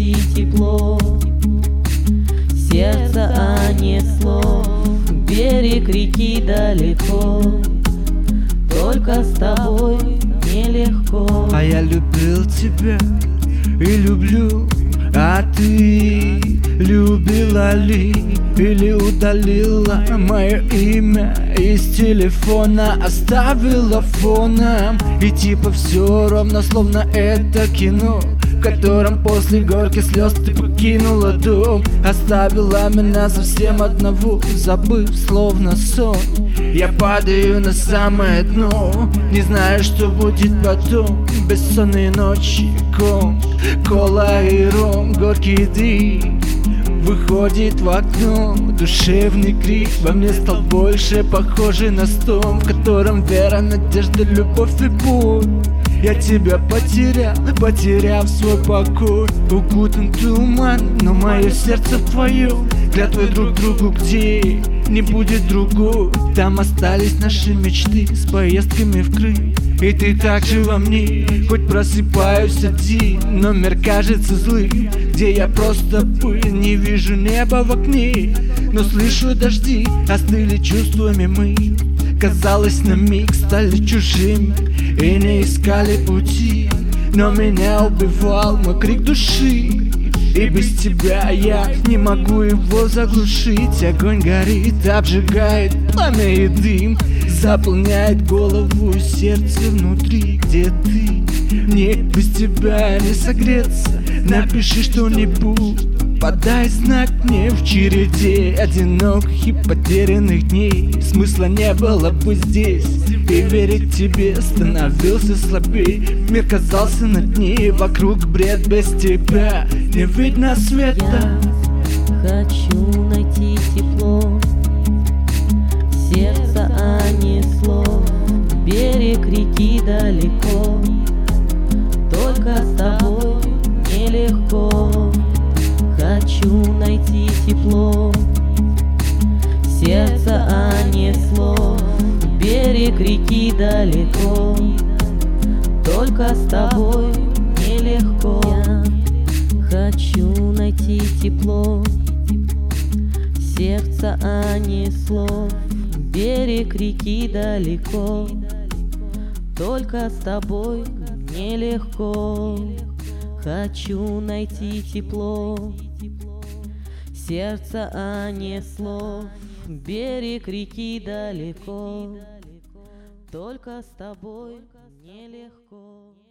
найти тепло, сердце, а не слов. Берег реки далеко, только с тобой нелегко. А я любил тебя и люблю, а ты любила ли или удалила мое имя из телефона, оставила фоном? И типа все ровно, словно это кино, в котором после горьких слез ты покинула дом, оставила меня совсем одного, забыв словно сон. Я падаю на самое дно, не знаю, что будет потом. Бессонные ночи, кола и ром, горький дым выходит в окно. Душевный крик во мне стал больше похожий на стон, в котором вера, надежда, любовь и боль. Я тебя потеряв свой покой. Укутан туман, но мое сердце в твоем. Клятвой друг другу, где не будет другой. Там остались наши мечты с поездками в Крым. И ты также во мне, хоть просыпаюсь один. Номер кажется злым, где я просто пыль. Не вижу неба в окне, но слышу дожди. Остыли чувствами мы, казалось, на миг стали чужими и не искали пути. Но меня убивал мой крик души, и без тебя я не могу его заглушить. Огонь горит, обжигает пламя и дым, заполняет голову и сердце внутри. Где ты? Мне без тебя не согреться. Напиши что-нибудь, подай знак мне в череде одиноких и потерянных дней. Смысла не было бы здесь, и верить тебе становился слабей. Мир казался на дне, вокруг бред, без тебя не видно света. Я хочу найти тепло, сердце, а не слов. Берег реки далеко, только с тобой нелегко. Хочу найти тепло, сердце, а не слов. Берег реки далеко, только с тобой нелегко. Я хочу найти тепло, сердце, а не слов. Берег реки далеко, только с тобой нелегко. Хочу найти тепло, сердце, а не слов. Берег реки далеко, только с тобой нелегко.